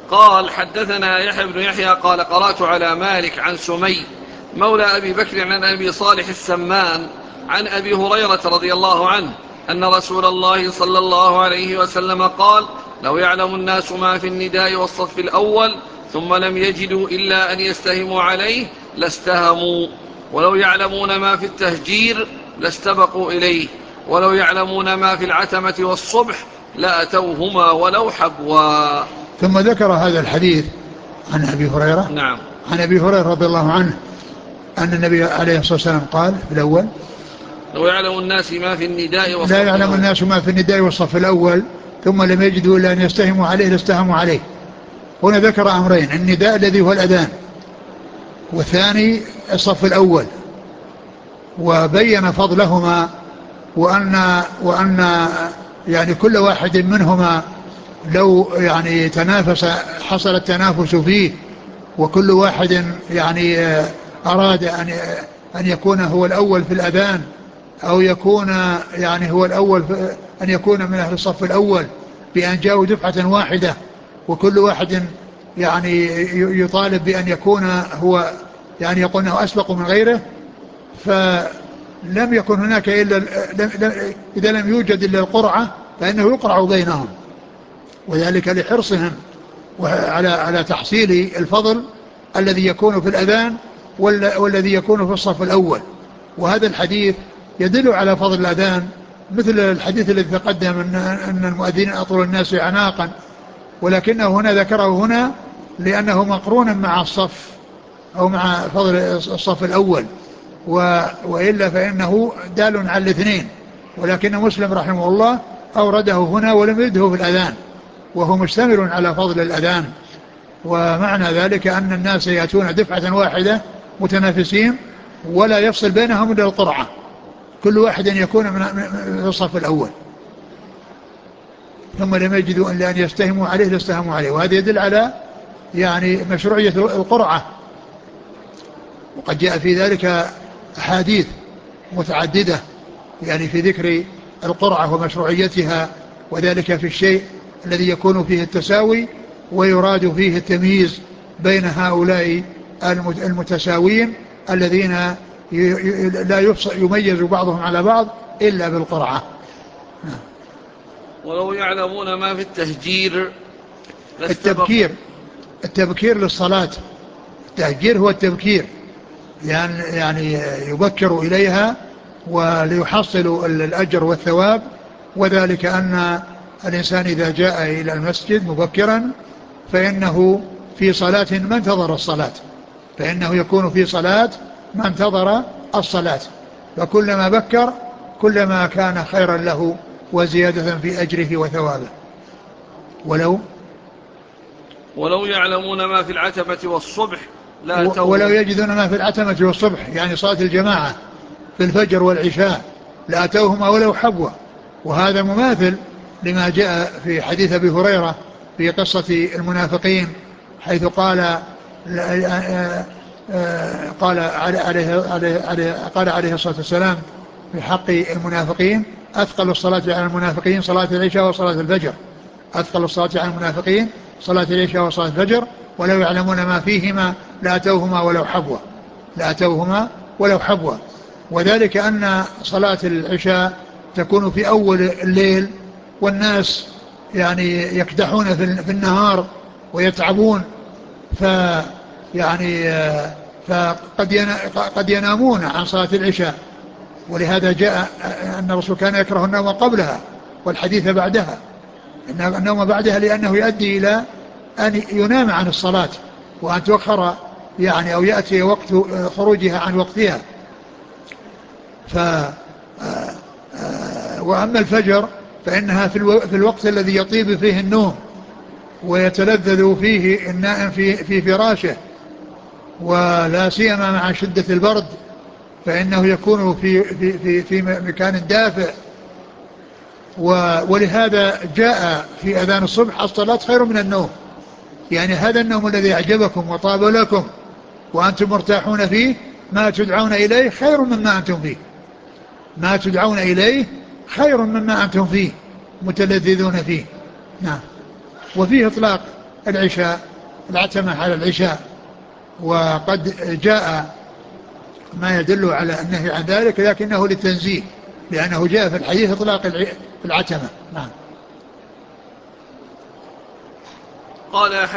قال حدثنا يحيى بن يحيى قال قرأت على مالك عن سمي مولى أبي بكر عن أبي صالح السمان عن أبي هريرة رضي الله عنه أن رسول الله صلى الله عليه وسلم قال لو يعلم الناس ما في النداء والصف الأول ثم لم يجدوا إلا أن يستهموا عليه لاستهموا، ولو يعلمون ما في التهجير لاستبقوا إليه، ولو يعلمون ما في العتمة والصبح لأتوهما ولو حبوا. ثم ذكر هذا الحديث عن أبي هريرة. نعم. عن أبي هريرة رضي الله عنه أن النبي عليه الصلاة والسلام قال في الأول لو يعلم الناس ما في النداء والصف لا يعلم الناس ما في النداء والصف الأول ثم لم يجدوا إلا أن يستهموا عليه لاستهموا عليه. هنا ذكر أمرين: النداء الذي هو الأذان، والثاني الصف الأول، وبين فضلهما وأن يعني كل واحد منهما لو يعني تنافس حصل التنافس فيه، وكل واحد يعني أراد أن يكون هو الأول في الأذان أو يكون يعني هو الأول أن يكون من أهل الصف الأول بأن جاءوا دفعة واحدة، وكل واحد يعني يطالب بأن يكون هو يعني يقول أنه أسبق من غيره، فلم يكن هناك إلا إذا لم يوجد إلا القرعة فإنه يقرع بينهم، وذلك لحرصهم على تحصيل الفضل الذي يكون في الأذان والذي يكون في الصف الأول. وهذا الحديث يدل على فضل الأذان، مثل الحديث الذي تقدم أن المؤذنين أطول الناس عناقا، ولكنه هنا ذكره هنا لأنه مقرون مع الصف أو مع فضل الصف الأول، وإلا فإنه دال على الاثنين، ولكن مسلم رحمه الله أورده هنا ولم يرده في الأذان، وهو مشتمل على فضل الأذان. ومعنى ذلك أن الناس يأتون دفعة واحدة متنافسين ولا يفصل بينهم إلا القرعة، كل واحد يكون من الصف الأول، ثم لم يجدوا إلا أن يستهموا عليه لاستهموا عليه. وهذا يدل على يعني مشروعية القرعة، وقد جاء في ذلك أحاديث متعددة يعني في ذكر القرعة ومشروعيتها، وذلك في الشيء الذي يكون فيه التساوي ويراد فيه التمييز بين هؤلاء المتساوين الذين لا يميز بعضهم على بعض إلا بالقرعة. ولو يعلمون ما في التهجير التبكير للصلاة. التهجير هو التبكير، يعني يبكر إليها وليحصل الأجر والثواب، وذلك أن الإنسان إذا جاء إلى المسجد مبكرا فإنه في صلاة ما انتظر الصلاة، فإنه يكون في صلاة ما انتظر الصلاة، فكلما بكر كلما كان خيرا له وزيادة في أجره وثوابه. ولو يعلمون ما في العتمة والصبح ولو يجدون ما في العتمة والصبح يعني صلاة الجماعة في الفجر والعشاء لأتوهما ولو حبوا. وهذا مماثل لما جاء في حديث أبي هريرة في قصة المنافقين، حيث قال عليه الصلاة والسلام في حق المنافقين: أثقل الصلاة على المنافقين صلاة العشاء وصلاة الفجر. أثقل الصلاة على المنافقين صلاة العشاء وصلاة الفجر، ولو يعلمون ما فيهما لأتوهما ولو حبوا. وذلك أن صلاة العشاء تكون في أول الليل، والناس يعني يكدحون في النهار ويتعبون، فقد ينامون عن صلاة العشاء، ولهذا جاء أن الرسول كان يكره النوم قبلها والحديث بعدها، إن النوم بعدها لأنه يؤدي إلى أن ينام عن الصلاة وأن تؤخر يعني أو يأتي وقت خروجها عن وقتها. وأما الفجر فإنها في الوقت الذي يطيب فيه النوم ويتلذذ فيه النائم في فراشه، ولا سيما مع شدة البرد فإنه يكون في مكان دافئ. ولهذا جاء في أذان الصبح: الصلاة خير من النوم، يعني هذا النوم الذي أعجبكم وطاب لكم وأنتم مرتاحون فيه ما تدعون إليه خير مما أنتم فيه، ما تدعون إليه خير مما أنتم فيه متلذذون فيه. نعم. وفيه إطلاق العشاء، العتمة على العشاء. وقد جاء ما يدل على النهي عن ذلك لكنه للتنزيه، لأنه جاء في الحديث إطلاق العتمة. نعم. قال